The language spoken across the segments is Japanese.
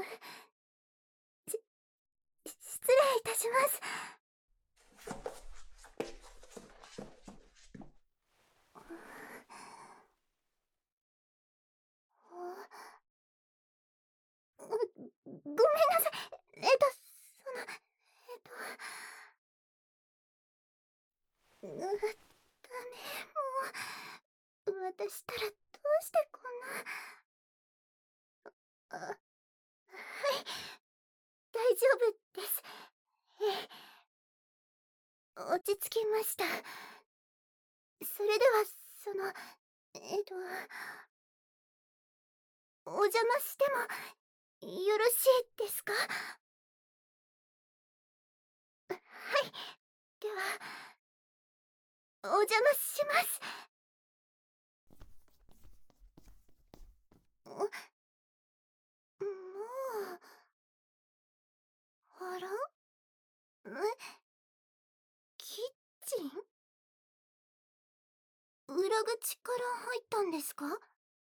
失礼いたします。ごめんなさい。ダメ、もう、私ったらどうしてこんな。はい、大丈夫です。落ち着きました。それでは、えっと、お邪魔してもよろしいですか？はい、では、お邪魔します。もう、あら？キッチン？裏口から入ったんですか？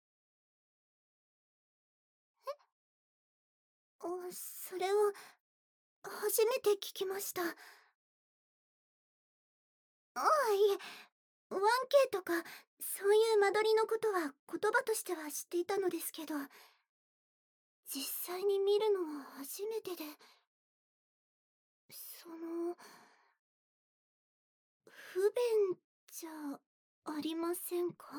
それは、初めて聞きました。ああ、いえ、1K とか、そういう間取りのことは言葉としては知っていたのですけど、実際に見るのは初めてで、その、不便じゃありませんか？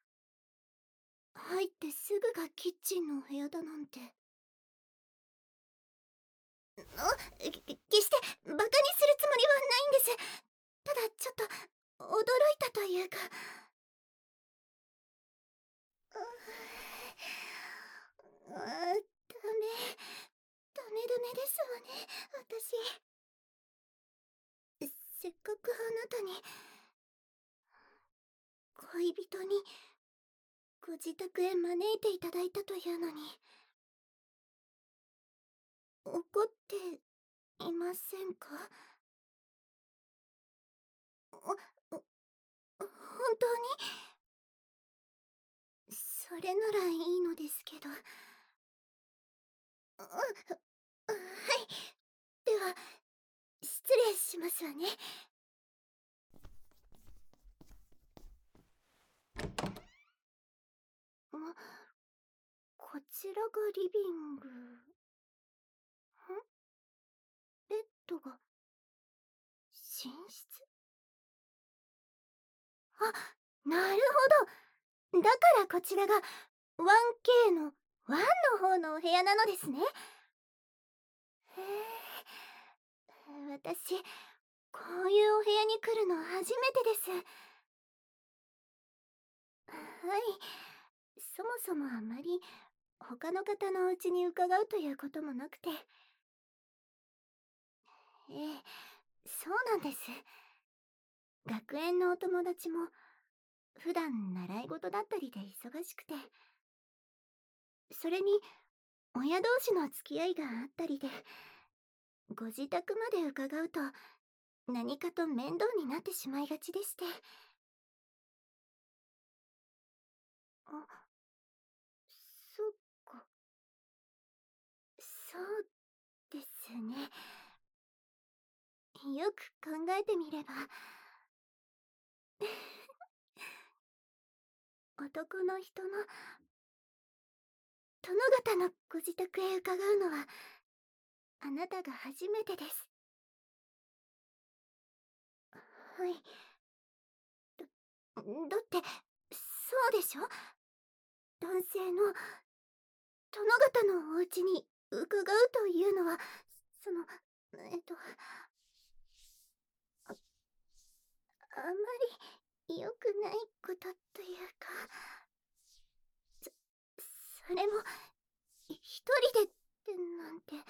入ってすぐがキッチンのお部屋だなんて。決してバカにするつもりはないんです。ただちょっと驚いたというか。ダメダメですわね、私。せっかくあなたに、恋人にご自宅へ招いていただいたというのに、怒っていませんか？本当に？それならいいのですけど。はい。では、失礼しますわね。こちらがリビング。ベッドが寝室？あ、なるほど。だからこちらが 1K の1の方のお部屋なのですね。へえ。私、こういうお部屋に来るの初めてです。はい。そもそもあまり他の方のお家に伺うということもなくて。ええ、そうなんです。学園のお友達も普段習い事だったりで忙しくて、それに親同士の付き合いがあったりで、ご自宅まで伺うと何かと面倒になってしまいがちでして。あ、そっか。そうですね。よく考えてみれば男の人の殿方のご自宅へ伺うのはあなたが初めてです。はい。だってそうでしょ？男性の殿方のお家に伺うというのは、その、あ、あまり良くないことというか、そそれも一人でってなんて、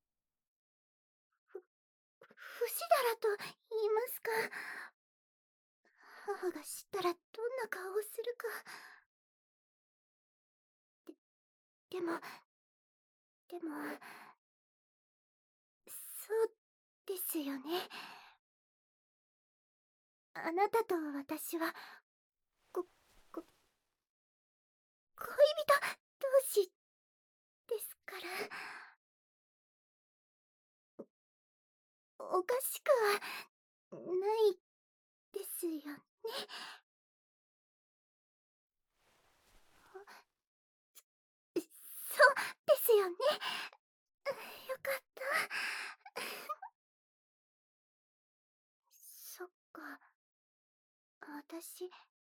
不死だらと言いますか。母が知ったらどんな顔をするか。でも、でも、そうですよね。あなたと私は、こ、こ、恋人同士ですから。 しくはないですよね。そうですよね。よかった。そっか。私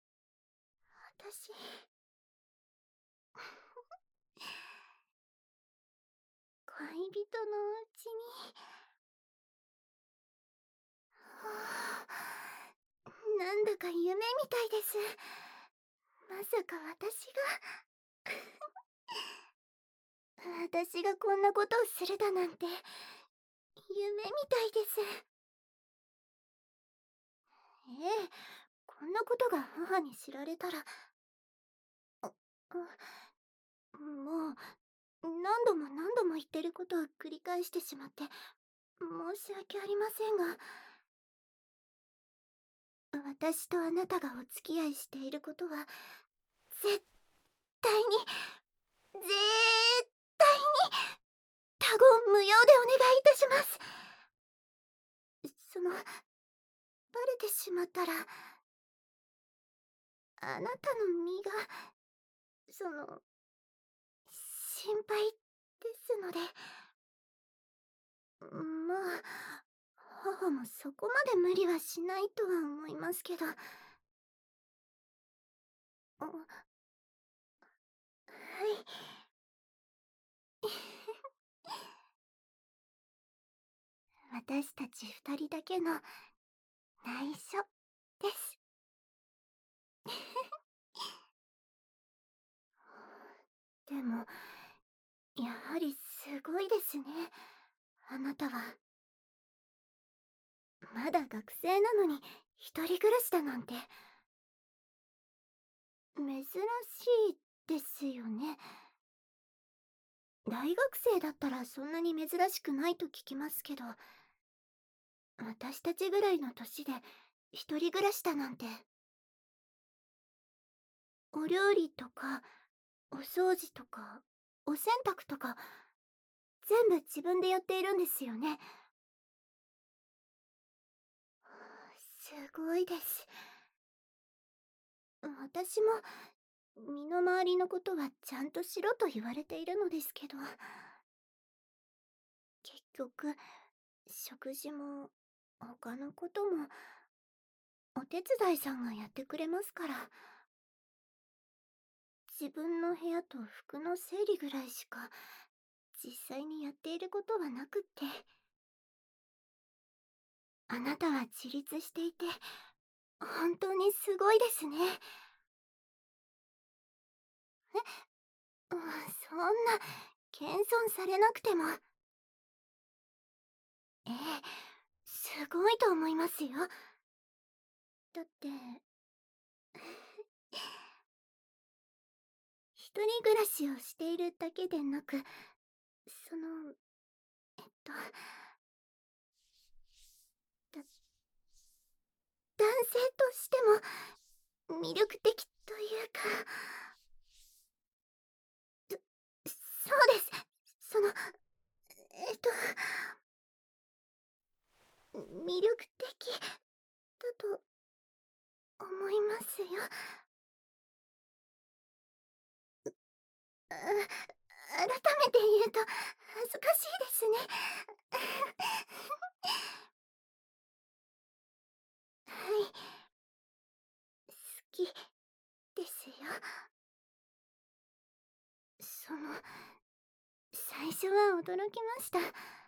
恋人のうちに、はあ、なんだか夢みたいです。まさか私がこんなことをするだなんて、夢みたいです。ええ、こんなことが母に知られたら、もう、何度も何度も言ってることを繰り返してしまって、申し訳ありませんが、私とあなたがお付き合いしていることは、絶対に、絶対に、他言無用でお願いいたします。バレてしまったら、あなたの身が、その、心配ですので、まあ、母もそこまで無理はしないとは思いますけど、はい。私たち二人だけの内緒です。でも、やはりすごいですね。あなたは。まだ学生なのに一人暮らしだなんて。珍しいですよね。大学生だったらそんなに珍しくないと聞きますけど、私たちぐらいの年で一人暮らしだなんて。お料理とか、お掃除とか、お洗濯とか、全部自分でやっているんですよね。すごいです。私も身の回りのことはちゃんとしろと言われているのですけど、結局食事も他のこともお手伝いさんがやってくれますから、自分の部屋と服の整理ぐらいしか実際にやっていることはなくって。あなたは自立していて本当にすごいですね。そんな謙遜されなくても。ええ、すごいと思いますよ。だって一人暮らしをしているだけでなく、そのだ男性としても魅力的というか、そうです。そのえっと魅力的だと思いますよ。改めて言うと恥ずかしいですね。はい、好きですよ。最初は驚きました。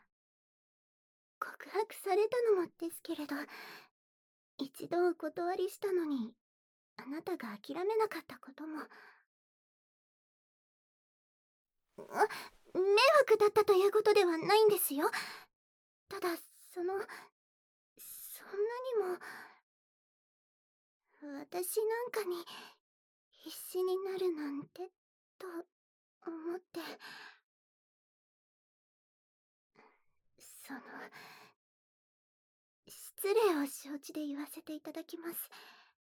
告白されたのもですけれど、一度お断りしたのにあなたが諦めなかったことも。迷惑だったということではないんですよ。ただそんなにも私なんかに必死になるなんてと思って。その失礼を承知で言わせていただきます。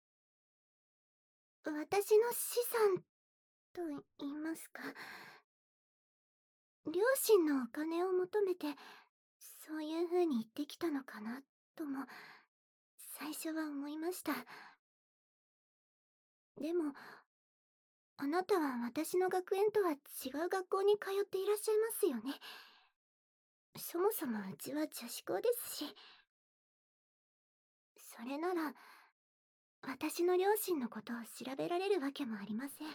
私の資産と言いますか、両親のお金を求めてそういう風に言ってきたのかなとも最初は思いました。でもあなたは私の学園とは違う学校に通っていらっしゃいますよね。そもそもうちは女子校ですし。それなら私の両親のことを調べられるわけもありません。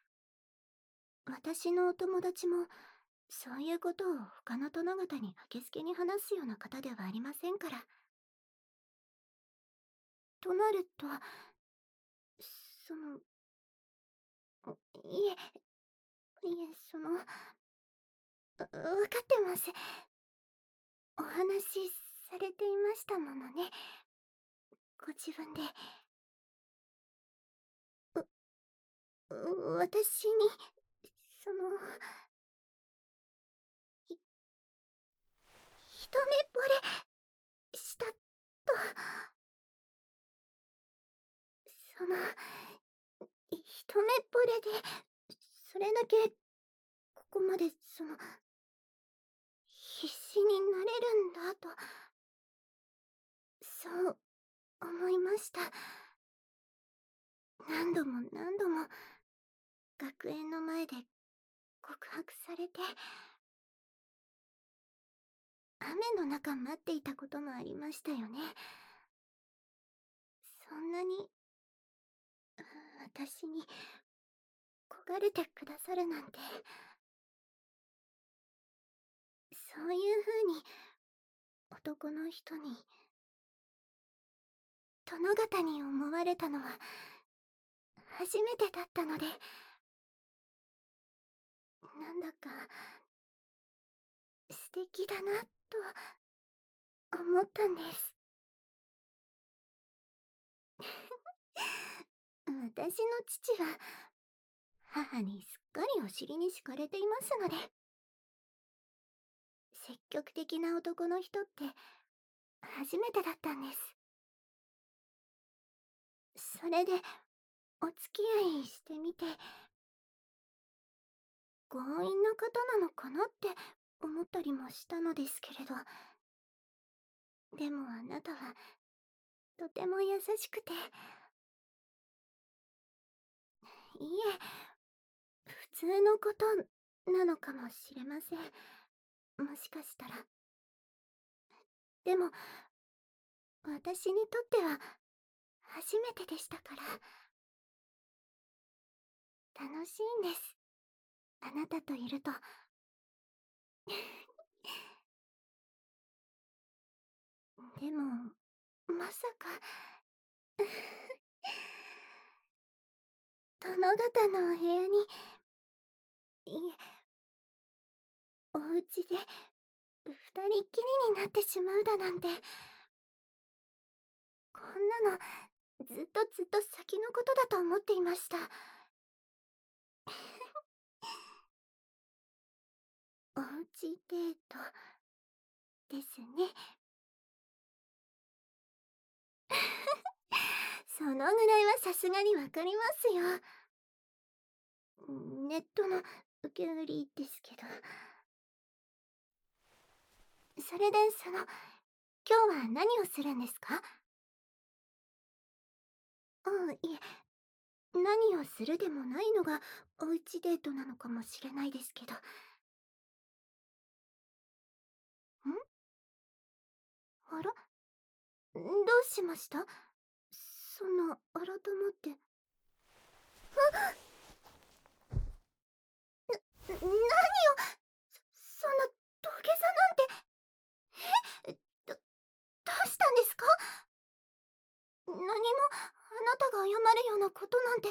私のお友達もそういうことを他の殿方にあけすけに話すような方ではありませんから。となると、その、いえ、わかってます。お話しされていましたものね。ご自分で。私に、その、ひ一目惚れしたと、その、一目惚れで、それだけ、ここまで、必死になれるんだと、そう思いました。何度も何度も、学園の前で告白されて、雨の中待っていたこともありましたよね。そんなに、私に、焦がれてくださるなんて、そういう風に、男の人に、殿方に思われたのは、初めてだったので、なんだか、素敵だな、と思ったんです。私の父は、母にすっかりお尻に敷かれていますので、積極的な男の人って初めてだったんです。それでお付き合いしてみて、強引な方なのかなって思ったりもしたのですけれど、でもあなたはとても優しくて、いえ、普通のことなのかもしれません。もしかしたら。でも私にとっては初めてでしたから、楽しいんです。あなたといると。でも、まさか殿方のお部屋に、いえ、お家で二人っきりになってしまうだなんて、こんなのずっとずっと先のことだと思っていました。おうちデートですね。そのぐらいはさすがにわかりますよ。ネットの受け売りですけど。それで今日は何をするんですか？いえ、何をするでもないのがおうちデートなのかもしれないですけど。あら、どうしました？そんな改まって。何を、そんな土下座なんて。え、どうしたんですか？何もあなたが謝るようなことなんて。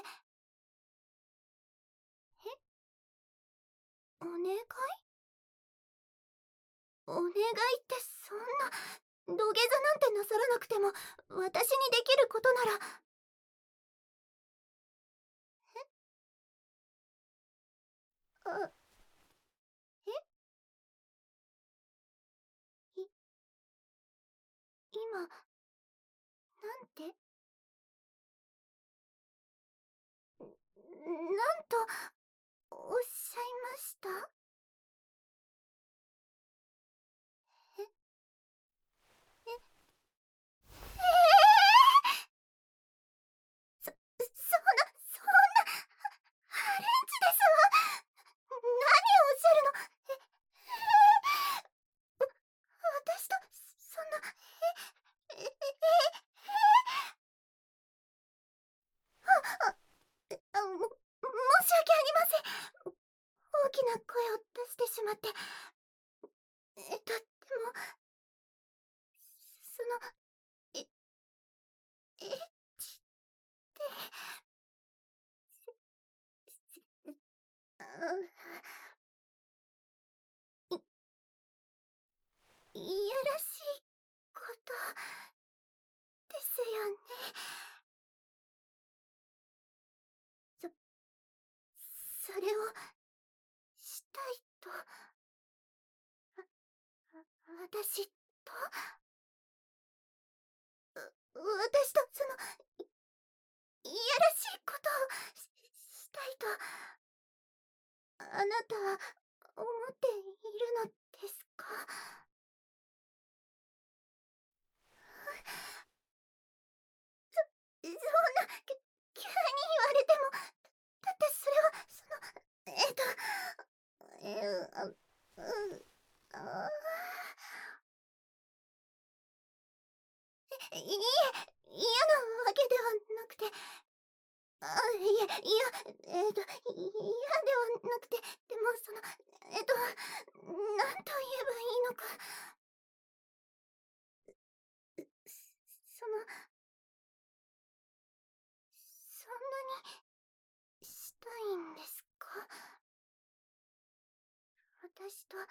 お願い？お願いってそんな、土下座なんてなさらなくても私にできることなら。あ、えい、今、なんて、なんとおっしゃいました？ まって。でも、その、え、エッチって、あいやらしいことですよね。そ、それをしたいと、私と、私といやらしいことをしたいと、あなたは思っているのですか？そんな、急に言われても、だってそれは、あ、あいいえ、嫌なわけではなくて、嫌ではなくて、でもなんと言えばいいのか、その、そんなにしたいんですか？私と、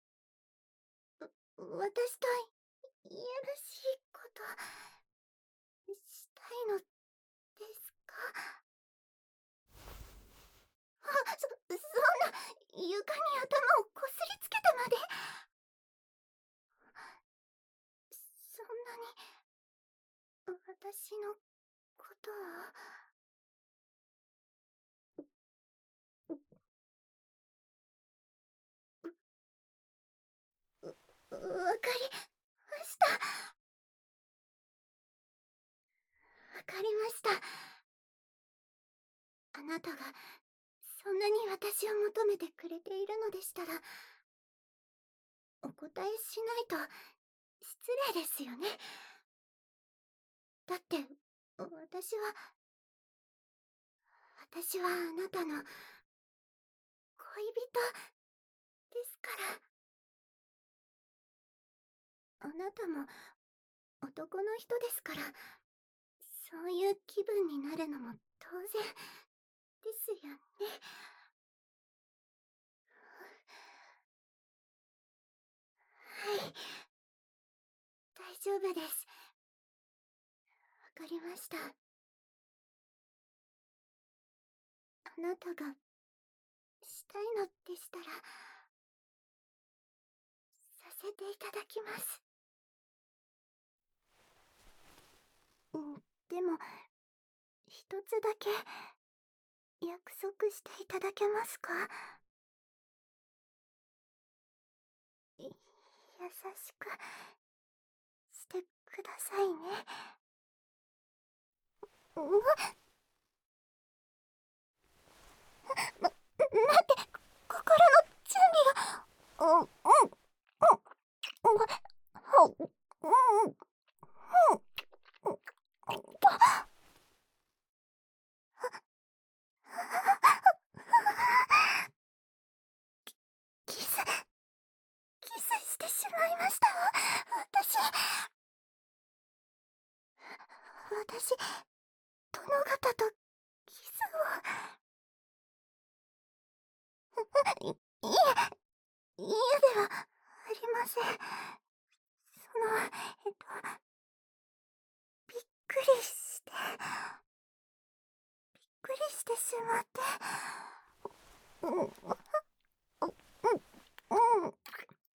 私といやらしいことしたいのですか？そんな、床に頭をこすりつけてまで、そんなに、私のことを、わかりました。わかりました。あなたが、そんなに私を求めてくれているのでしたら、お答えしないと、失礼ですよね。だって、私は、私はあなたの恋人ですから。あなたも男の人ですから、そういう気分になるのも当然ですよね。はい、大丈夫です。わかりました。あなたがしたいのでしたら、させていただきます。でも、一つだけ約束していただけますか？優しくしてくださいね。待って、心の準備が。キス、キスしてしまいましたわ。私、殿方とキスを。嫌ではありません。えっと、びっくりして、びっくりしてしまって。うん、うん、うん、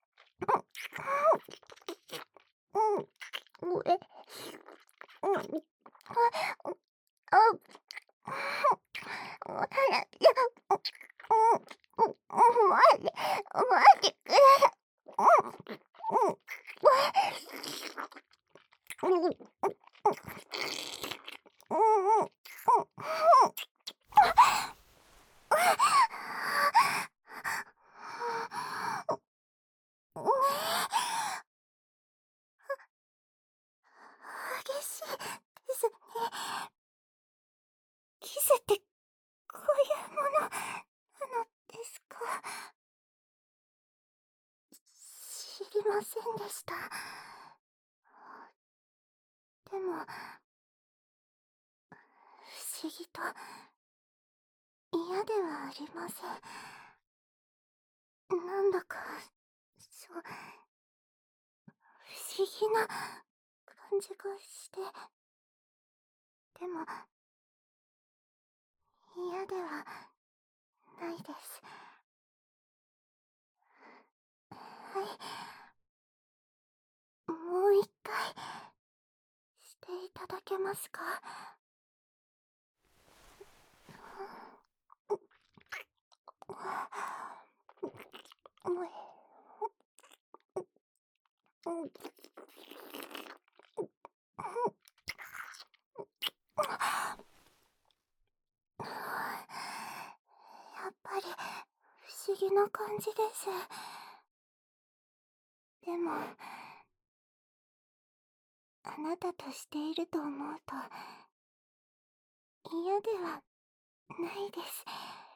うん、うん、あ、いや、待って、待ってください。うん、うん、うん、うん、うん、うん、激しいですね。キスってこういうものなのですか？ ませんでした。でも、不思議と嫌ではありません。なんだか、不思議な感じがして、でも、嫌ではないです。はい、もう一回、していただけますか？やっぱり不思議な感じです。でも、あなたとしていると思うと嫌ではないです。